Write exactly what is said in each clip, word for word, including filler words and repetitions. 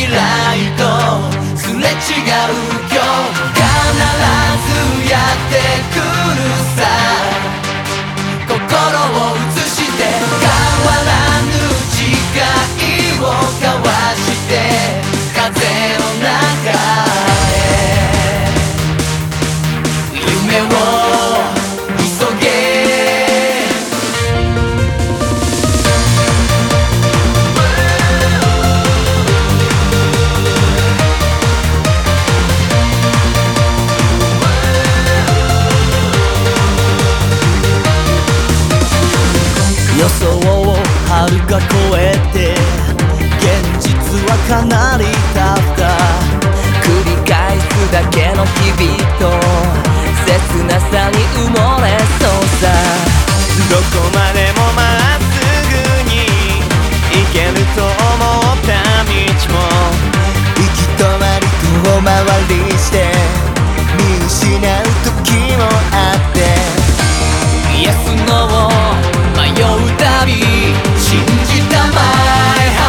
来とすれ違う今日必ずやってくるさ心を映して変わらぬ誓いを交わして風の中へ夢を急げ予想をはるか超えて現実はかなりタフだ繰り返すだけの日々と切なさに埋もれそうさどこまでもまっすぐに行けると思った道も行き止まり遠回りして見失う時もあってイエスノー迷うたび信じたマイハ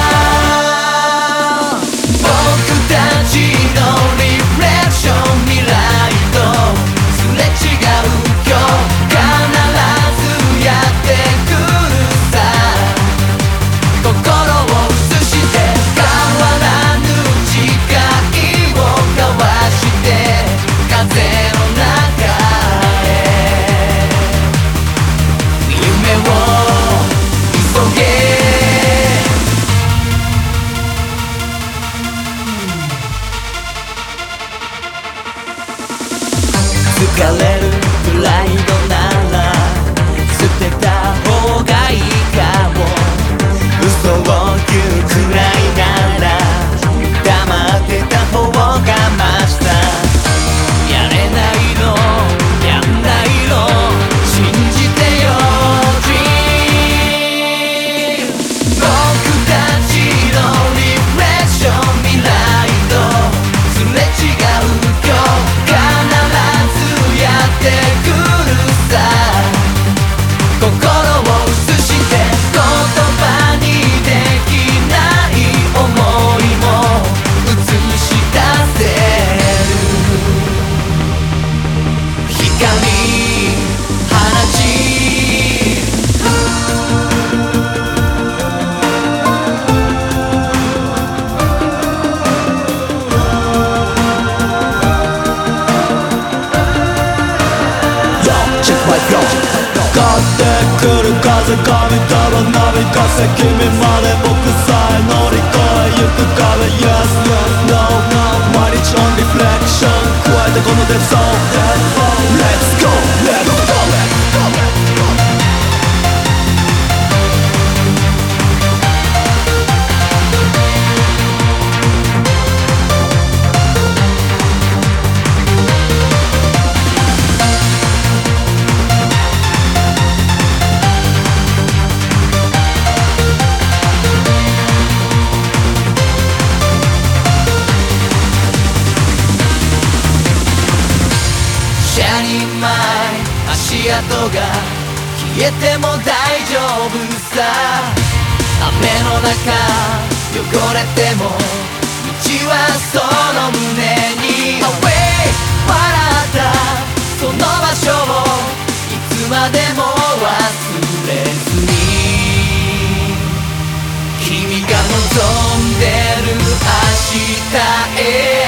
ー僕たちのリフレクション未来とすれ違う今日必ずやってくるさ心を映して変わらぬ誓いを交わして風の中疲れるプライドなら捨てた方がいいかも嘘を言うくらいなら黙ってた方がマシだやれないのやんないの信じてよ Dream 僕たちのリフレクション未来とすれ違う今日やってくるさ心を映して言葉にできない想いも映し出せる光放ち買ってくる風神束なびかせ君まで僕さえ乗り越えゆく壁 Yes, yes, no, no 毎日 on reflection 加えてこのデゾーン Let's go, let's go, let's go足跡が消えても大丈夫さ雨の中汚れても道はその胸に Away 笑ったその場所をいつまでも忘れずに君が望んでる明日へ